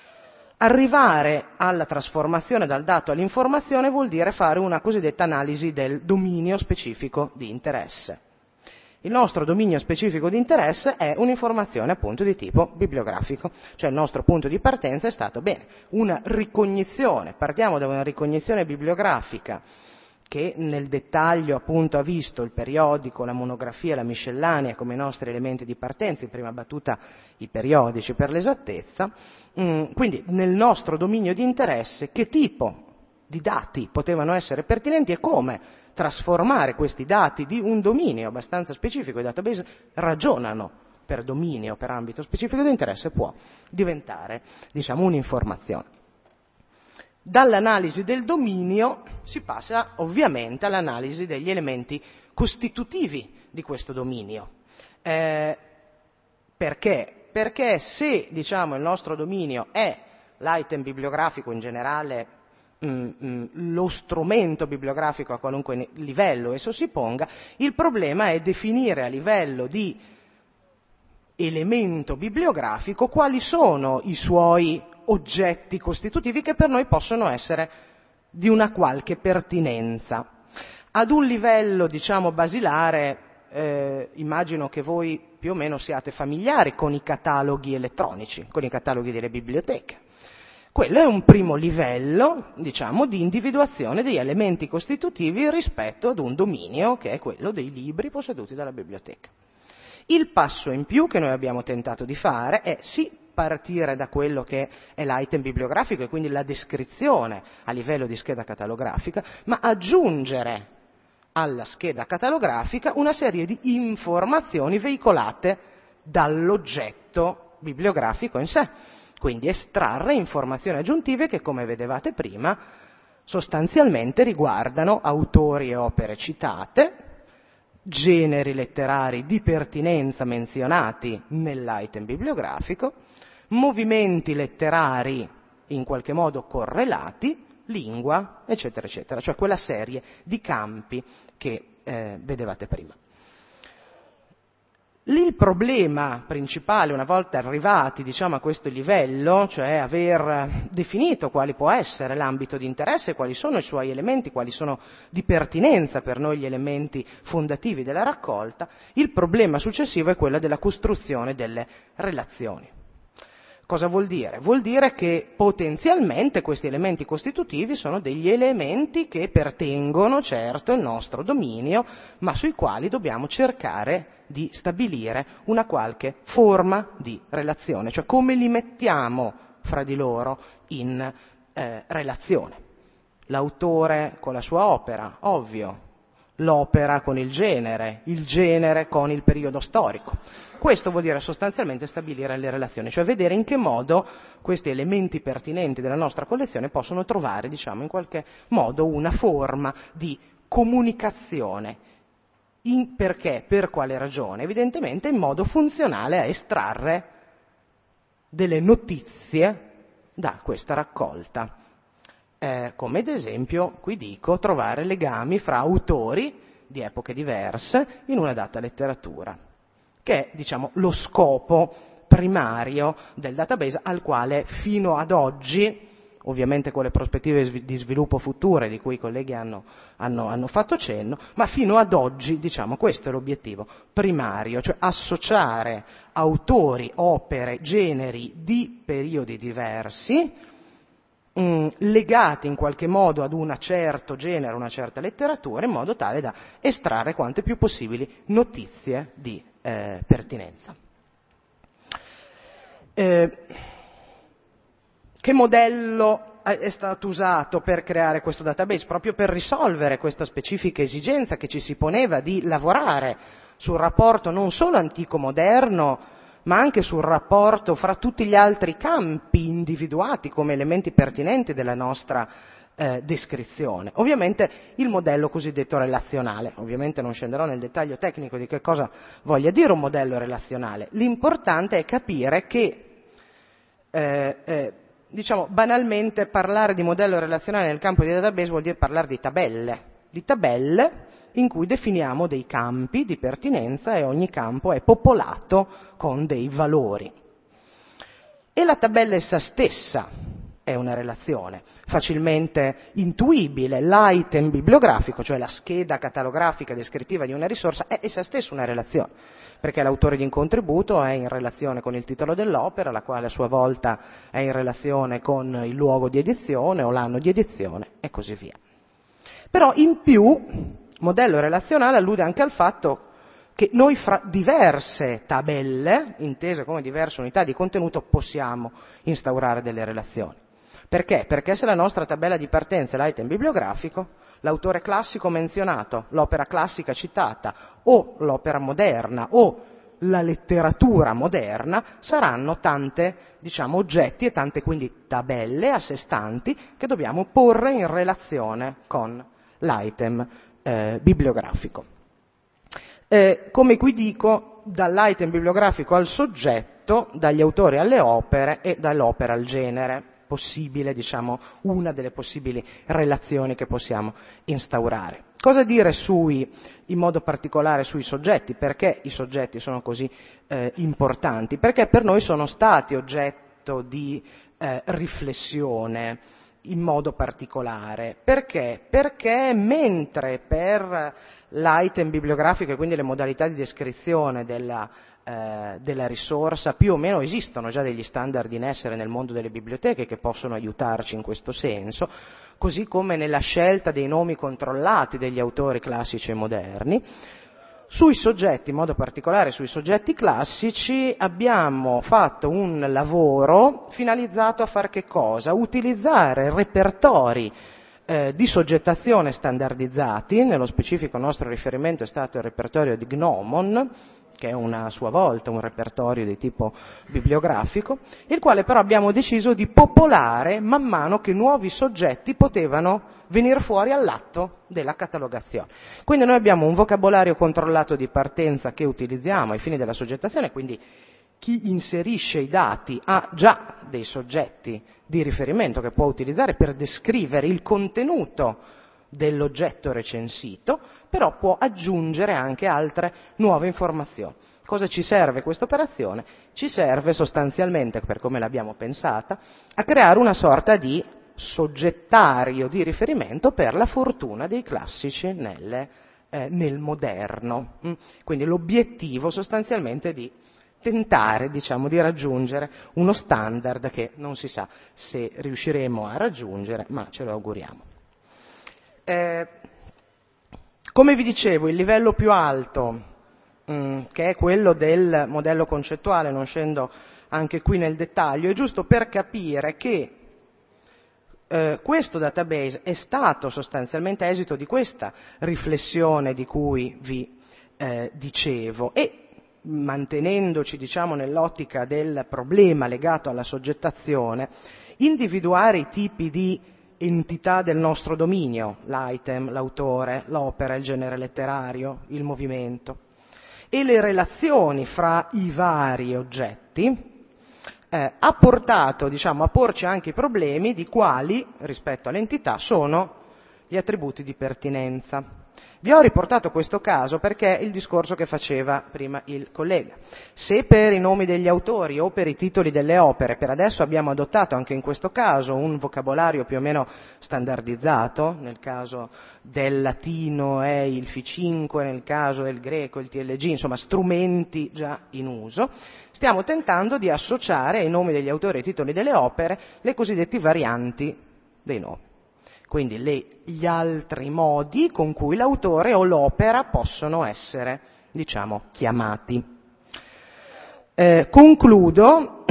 Arrivare alla trasformazione dal dato all'informazione vuol dire fare una cosiddetta analisi del dominio specifico di interesse. Il nostro dominio specifico di interesse è un'informazione appunto di tipo bibliografico, cioè il nostro punto di partenza è stato, bene, una ricognizione, partiamo da una ricognizione bibliografica che nel dettaglio appunto ha visto il periodico, la monografia, la miscellanea come i nostri elementi di partenza, in prima battuta i periodici per l'esattezza, mm, quindi nel nostro dominio di interesse che tipo di dati potevano essere pertinenti e come trasformare questi dati di un dominio abbastanza specifico, i database ragionano per dominio, per ambito specifico di interesse, può diventare, diciamo, un'informazione. Dall'analisi del dominio si passa ovviamente all'analisi degli elementi costitutivi di questo dominio. Eh, perché? Perché se, diciamo, il nostro dominio è l'item bibliografico in generale, mh, mh, lo strumento bibliografico a qualunque livello esso si ponga, il problema è definire a livello di elemento bibliografico quali sono i suoi oggetti costitutivi che per noi possono essere di una qualche pertinenza. Ad un livello, diciamo, basilare, eh, immagino che voi più o meno siate familiari con i cataloghi elettronici, con i cataloghi delle biblioteche. Quello è un primo livello, diciamo, di individuazione degli elementi costitutivi rispetto ad un dominio che è quello dei libri posseduti dalla biblioteca. Il passo in più che noi abbiamo tentato di fare è sì partire da quello che è l'item bibliografico e quindi la descrizione a livello di scheda catalografica, ma aggiungere alla scheda catalografica una serie di informazioni veicolate dall'oggetto bibliografico in sé. Quindi estrarre informazioni aggiuntive che, come vedevate prima, sostanzialmente riguardano autori e opere citate, generi letterari di pertinenza menzionati nell'item bibliografico, movimenti letterari in qualche modo correlati, lingua, eccetera, eccetera, cioè quella serie di campi che eh, vedevate prima. Lì il problema principale, una volta arrivati, diciamo, a questo livello, cioè aver definito quale può essere l'ambito di interesse, quali sono i suoi elementi, quali sono di pertinenza per noi gli elementi fondativi della raccolta, il problema successivo è quello della costruzione delle relazioni. Cosa vuol dire? Vuol dire che potenzialmente questi elementi costitutivi sono degli elementi che pertengono, certo, al nostro dominio, ma sui quali dobbiamo cercare di stabilire una qualche forma di relazione, cioè come li mettiamo fra di loro in eh, relazione. L'autore con la sua opera, ovvio, l'opera con il genere, il genere con il periodo storico. Questo vuol dire sostanzialmente stabilire le relazioni, cioè vedere in che modo questi elementi pertinenti della nostra collezione possono trovare, diciamo, in qualche modo una forma di comunicazione. In perché? Per quale ragione? Evidentemente in modo funzionale a estrarre delle notizie da questa raccolta. Eh, come ad esempio, qui dico, trovare legami fra autori di epoche diverse in una data letteratura, che è, diciamo, lo scopo primario del database al quale fino ad oggi, ovviamente con le prospettive di sviluppo future di cui i colleghi hanno, hanno, hanno fatto cenno, ma fino ad oggi, diciamo, questo è l'obiettivo primario, cioè associare autori, opere, generi di periodi diversi, mh, legati in qualche modo ad un certo genere, una certa letteratura, in modo tale da estrarre quante più possibili notizie di eh, pertinenza. Eh, Che modello è stato usato per creare questo database? Proprio per risolvere questa specifica esigenza che ci si poneva di lavorare sul rapporto non solo antico-moderno, ma anche sul rapporto fra tutti gli altri campi individuati come elementi pertinenti della nostra eh, descrizione. Ovviamente il modello cosiddetto relazionale. Ovviamente non scenderò nel dettaglio tecnico di che cosa voglia dire un modello relazionale. L'importante è capire che eh, eh, diciamo, banalmente parlare di modello relazionale nel campo di database vuol dire parlare di tabelle, di tabelle in cui definiamo dei campi di pertinenza e ogni campo è popolato con dei valori. E la tabella essa stessa è una relazione, facilmente intuibile, l'item bibliografico, cioè la scheda catalografica descrittiva di una risorsa, è essa stessa una relazione, perché l'autore di un contributo è in relazione con il titolo dell'opera, la quale a sua volta è in relazione con il luogo di edizione o l'anno di edizione e così via. Però in più, modello relazionale allude anche al fatto che noi fra diverse tabelle, intese come diverse unità di contenuto, possiamo instaurare delle relazioni. Perché? Perché se la nostra tabella di partenza è l'item bibliografico, l'autore classico menzionato, l'opera classica citata o l'opera moderna o la letteratura moderna saranno tante, diciamo, oggetti e tante quindi tabelle a sé stanti che dobbiamo porre in relazione con l'item eh, bibliografico. Eh, come qui dico, dall'item bibliografico al soggetto, dagli autori alle opere e dall'opera al genere. Possibile, diciamo, una delle possibili relazioni che possiamo instaurare. Cosa dire sui, in modo particolare sui soggetti? Perché i soggetti sono così eh, importanti? Perché per noi sono stati oggetto di eh, riflessione in modo particolare. Perché? Perché mentre per l'item bibliografico e quindi le modalità di descrizione della Eh, della risorsa più o meno esistono già degli standard in essere nel mondo delle biblioteche che possono aiutarci in questo senso, così come nella scelta dei nomi controllati degli autori classici e moderni. Sui soggetti, in modo particolare sui soggetti classici, abbiamo fatto un lavoro finalizzato a far che cosa? Utilizzare repertori eh, di soggettazione standardizzati, nello specifico il nostro riferimento è stato il repertorio di Gnomon, che è una, a sua volta un repertorio di tipo bibliografico, il quale però abbiamo deciso di popolare man mano che nuovi soggetti potevano venire fuori all'atto della catalogazione. Quindi noi abbiamo un vocabolario controllato di partenza che utilizziamo ai fini della soggettazione, quindi chi inserisce i dati ha già dei soggetti di riferimento che può utilizzare per descrivere il contenuto dell'oggetto recensito, però può aggiungere anche altre nuove informazioni. Cosa ci serve questa operazione? Ci serve sostanzialmente, per come l'abbiamo pensata, a creare una sorta di soggettario di riferimento per la fortuna dei classici nelle, eh, nel moderno. Quindi l'obiettivo sostanzialmente è di tentare, diciamo, di raggiungere uno standard che non si sa se riusciremo a raggiungere, ma ce lo auguriamo. Eh, come vi dicevo, il livello più alto, mh, che è quello del modello concettuale, non scendo anche qui nel dettaglio, è giusto per capire che Eh, questo database è stato sostanzialmente esito di questa riflessione di cui vi eh, dicevo e mantenendoci diciamo nell'ottica del problema legato alla soggettazione, individuare i tipi di entità del nostro dominio, l'item, l'autore, l'opera, il genere letterario, il movimento e le relazioni fra i vari oggetti, Eh, ha portato diciamo, a porci anche i problemi di quali, rispetto all'entità, sono gli attributi di pertinenza. Vi ho riportato questo caso perché è il discorso che faceva prima il collega. Se per i nomi degli autori o per i titoli delle opere, per adesso abbiamo adottato anche in questo caso un vocabolario più o meno standardizzato, nel caso del latino è il F cinque, nel caso del greco il T L G, insomma strumenti già in uso, stiamo tentando di associare ai nomi degli autori e ai titoli delle opere le cosiddetti varianti dei nomi. Quindi le, gli altri modi con cui l'autore o l'opera possono essere, diciamo, chiamati. Eh, concludo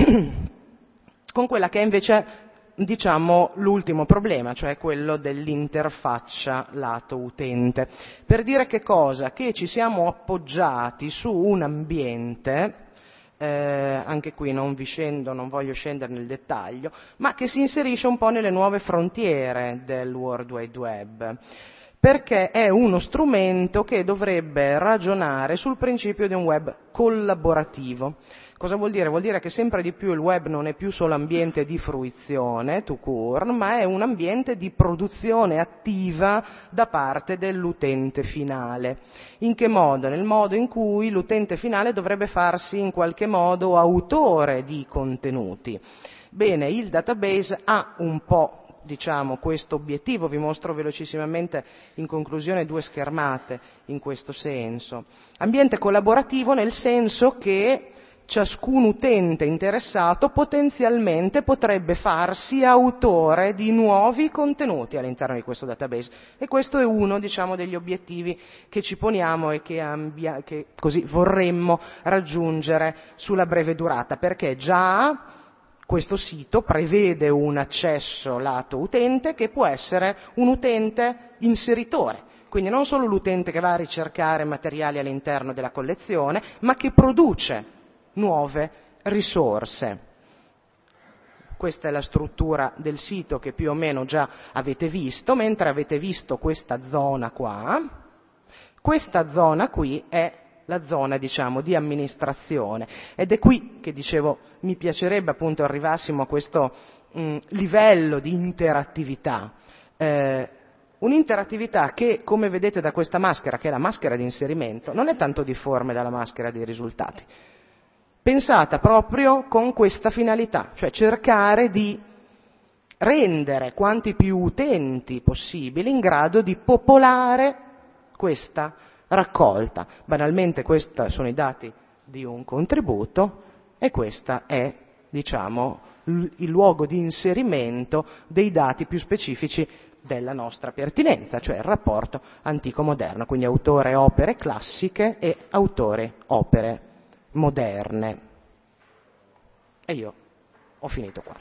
con quella che è invece, diciamo, l'ultimo problema, cioè quello dell'interfaccia lato utente. Per dire che cosa? Che ci siamo appoggiati su un ambiente, Eh, anche qui non vi scendo, non voglio scendere nel dettaglio, ma che si inserisce un po' nelle nuove frontiere del World Wide Web, perché è uno strumento che dovrebbe ragionare sul principio di un web collaborativo. Cosa vuol dire? Vuol dire che sempre di più il web non è più solo ambiente di fruizione, tout court, ma è un ambiente di produzione attiva da parte dell'utente finale. In che modo? Nel modo in cui l'utente finale dovrebbe farsi in qualche modo autore di contenuti. Bene, il database ha un po' diciamo questo obiettivo, vi mostro velocissimamente in conclusione due schermate in questo senso. Ambiente collaborativo nel senso che ciascun utente interessato potenzialmente potrebbe farsi autore di nuovi contenuti all'interno di questo database e questo è uno diciamo degli obiettivi che ci poniamo e che, ambia, che così vorremmo raggiungere sulla breve durata, perché già questo sito prevede un accesso lato utente che può essere un utente inseritore, quindi non solo l'utente che va a ricercare materiali all'interno della collezione, ma che produce nuove risorse. Questa è la struttura del sito che più o meno già avete visto, mentre avete visto questa zona qua, questa zona qui è la zona diciamo di amministrazione ed è qui che dicevo mi piacerebbe appunto arrivassimo a questo mh, livello di interattività. Eh, Un'interattività che, come vedete da questa maschera, che è la maschera di inserimento, non è tanto difforme dalla maschera dei risultati. Pensata proprio con questa finalità, cioè cercare di rendere quanti più utenti possibili in grado di popolare questa raccolta. Banalmente questi sono i dati di un contributo e questa è, diciamo, il luogo di inserimento dei dati più specifici della nostra pertinenza, cioè il rapporto antico-moderno, quindi autore opere classiche e autore opere moderne. E io ho finito qua.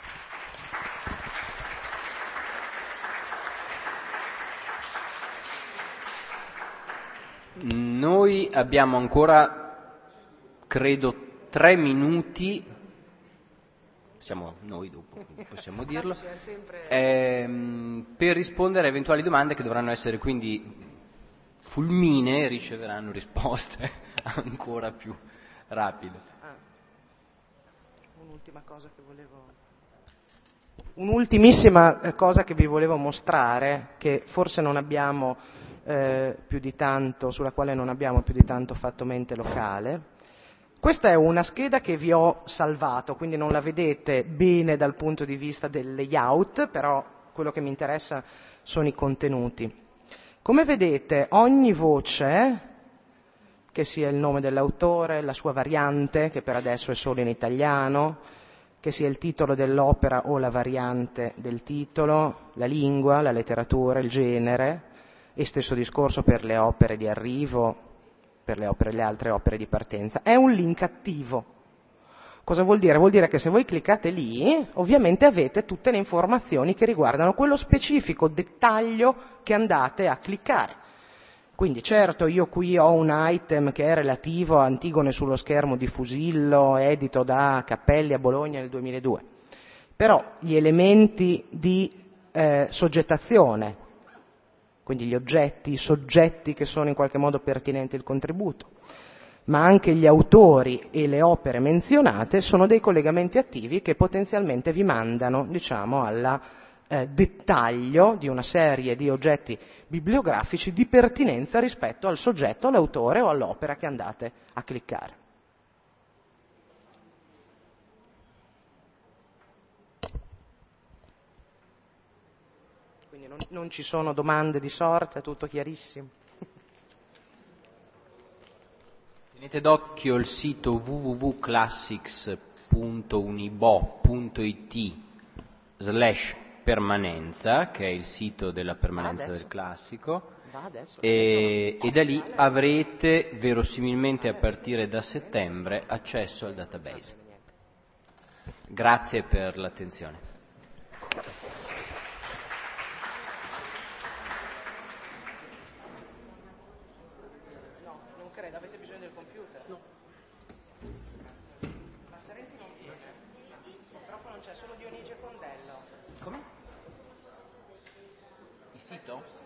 Noi abbiamo ancora, credo, tre minuti, siamo noi dopo, possiamo dirlo, ehm, per rispondere a eventuali domande che dovranno essere quindi fulminee e riceveranno risposte ancora più rapide. Ah. Un'ultima cosa che volevo... Un'ultimissima cosa che vi volevo mostrare, che forse non abbiamo eh, più di tanto, sulla quale non abbiamo più di tanto fatto mente locale. Questa è una scheda che vi ho salvato, quindi non la vedete bene dal punto di vista del layout, però quello che mi interessa sono i contenuti. Come vedete, ogni voce, che sia il nome dell'autore, la sua variante, che per adesso è solo in italiano, che sia il titolo dell'opera o la variante del titolo, la lingua, la letteratura, il genere, e stesso discorso per le opere di arrivo, per le, opere, le altre opere di partenza, è un link attivo. Cosa vuol dire? Vuol dire che se voi cliccate lì, ovviamente avete tutte le informazioni che riguardano quello specifico dettaglio che andate a cliccare. Quindi certo io qui ho un item che è relativo a Antigone sullo schermo di Fusillo, edito da Cappelli a Bologna nel duemiladue, però gli elementi di eh, soggettazione, quindi gli oggetti, i soggetti che sono in qualche modo pertinenti al contributo, ma anche gli autori e le opere menzionate sono dei collegamenti attivi che potenzialmente vi mandano, diciamo, al eh, dettaglio di una serie di oggetti bibliografici di pertinenza rispetto al soggetto, all'autore o all'opera che andate a cliccare. Quindi non, non ci sono domande di sorta, è tutto chiarissimo. Tenete d'occhio il sito w w w punto classics punto unibo punto i t slash permanenza, che è il sito della permanenza del classico, e, e da lì avrete verosimilmente a partire da settembre accesso al database. Grazie per l'attenzione. Sito?